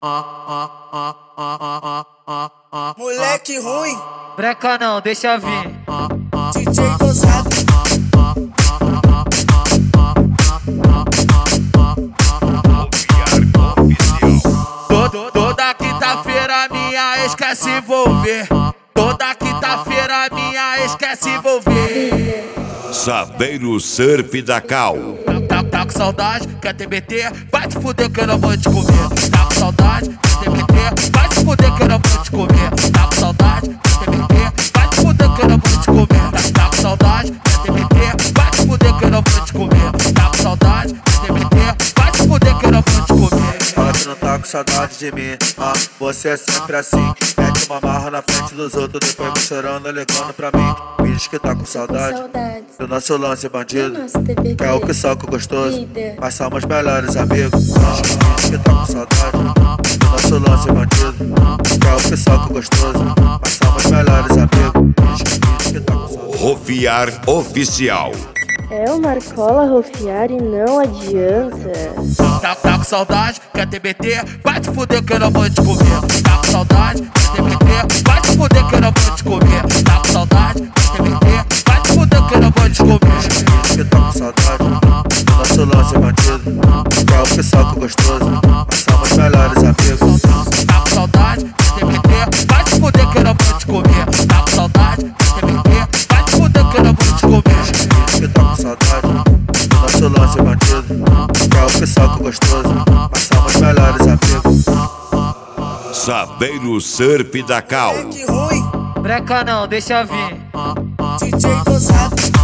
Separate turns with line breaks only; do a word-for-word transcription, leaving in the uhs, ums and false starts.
Moleque ruim,
Breca não, deixa vir.
D J gozado.
Todo, toda quinta-feira minha ex quer se envolver. Toda quinta-feira minha ex quer se envolver.
Saveiro Surf da Cal.
Tá, tá com saudade, quer T B T? Vai te fuder que eu não vou te comer. Tá com saudade, quer T B T? Vai te fuder que eu não vou te comer. Tá com saudade, quer T B T? Vai te fuder que eu não vou te comer. Tá, tá com saudade, quer T B T? Vai te fuder que eu não vou te comer. Tá com saudade, quer T B T? Vai te fuder que eu não vou te comer.
Fala que não tá com saudade de mim, ah, você é sempre assim. Mete uma marra na frente dos outros, depois me chorando, ligando pra mim. Diz que tá com saudade,
Saudades
do nosso lance bandido,
do nosso T B T.
que é o que soca gostoso,
Líder.
mas somos melhores amigos. Diz que tá com saudade, do nosso lance bandido, que é o que soca gostoso, mas somos melhores amigos. Diz que, diz que tá com saudade.
Rofiar Oficial.
É o Marcola Rofiar e não adianta.
Tá, tá com saudade, quer T B T? Vai te fuder que eu não vou te comer. Tá com saudade, quer T B T? Vai te fuder que eu não vou te comer. Tá com saudade, quer T B T? Vai te fuder que eu não vou te comer.
Diz que tá com saudade, do nosso lance bandido, que é o que soca gostoso, mas somos melhores amigos.
Tá com saudade, quer T B T? Vai te fuder que eu não vou te comer. Tá com saudade, quer T B T? Vai te fuder que eu não vou te comer.
Diz que tá com saudade, do nosso lance bandido, que é o que soca gostoso, mas somos melhores amigos.
Saveiro Surf da Cal.
Moleque ruim,
Breca não, deixa vir.
D J gozado.